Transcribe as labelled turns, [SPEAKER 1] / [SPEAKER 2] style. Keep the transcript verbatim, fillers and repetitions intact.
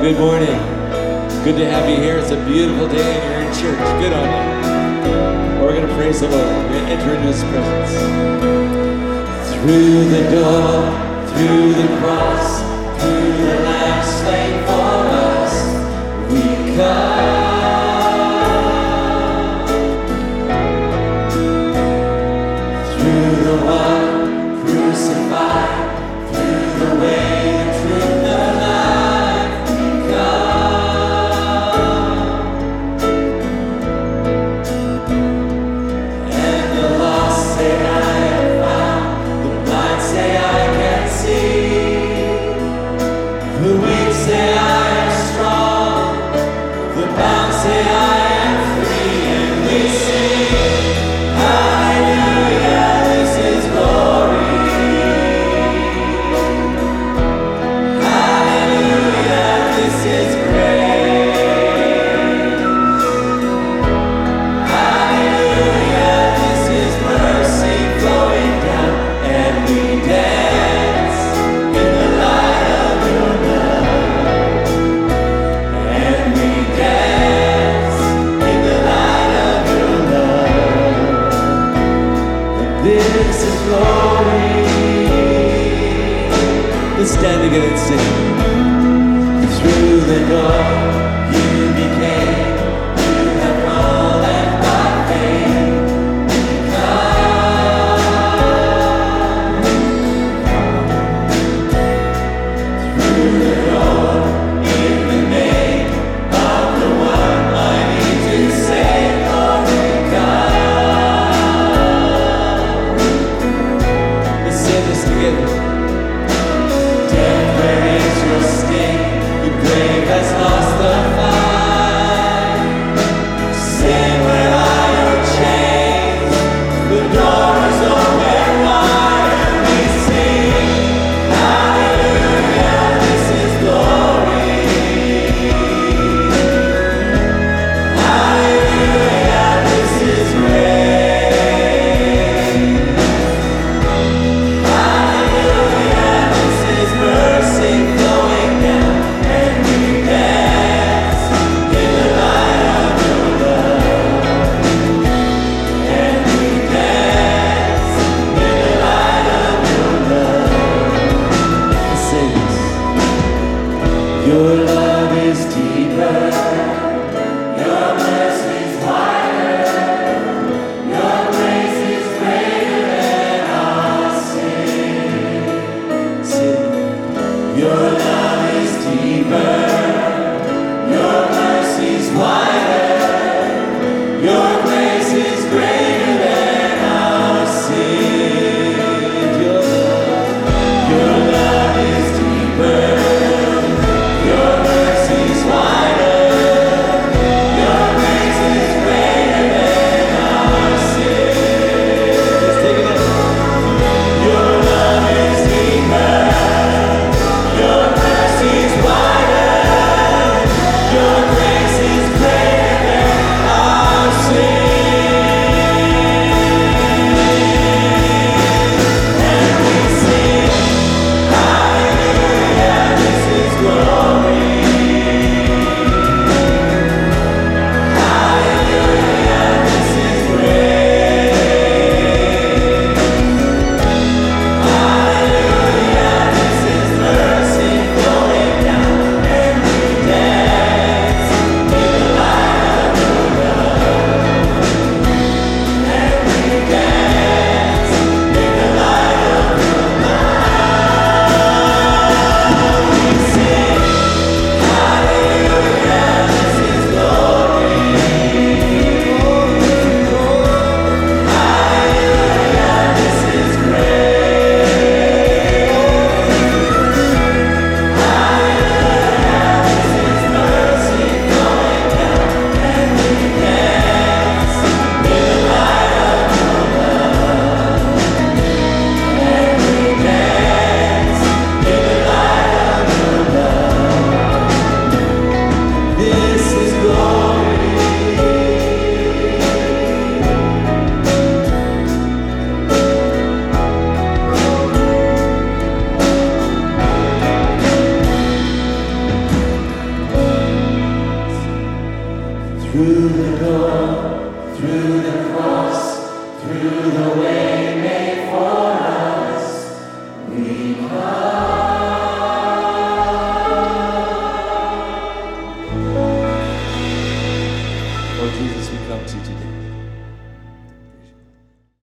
[SPEAKER 1] good morning. Good to have you here. It's a beautiful day and you're in church. Good on you. We're going to praise the Lord. We're going to enter into His presence. Through the door, through the cross, through the Lamb slain for us, we come. Through the one crucified, through the way, the truth, the life, we come. And the lost say, I have found. The blind say, I can see. The weak say, I am strong. The bound say, I am free. And we sing, hallelujah, this is glory. Hallelujah, this is grace. Hallelujah, this is mercy flowing down. And we dance in the light of your love. And we dance in the light of your love. This is glory. Let's stand together and sing. Through the door you became, you have called and by faith we come. Through the door in the name of the one mighty to save, Lord, we come. Let's say this together. Death, where is your sting? The grave has lost the fight. Sin, where are your chains? The door is open wide, and we sing, hallelujah, this is glory. Hallelujah, this is grace. Hallelujah, this is mercy flowing down, and we dance in the light of your love. And we dance in the light of your love. Let's say this. Your love is deeper, your mercy is wider, your grace is greater than our sin. Sin. Your love is deeper, your mercy is wider, your grace is greater than our sin. Your love, your love is deeper, your mercy is wider, your grace is greater than our sin. Let's take it in. Your love is deeper, your mercy Through the door, through the cross, through the way made for us, we come. Lord Jesus, we come to you today.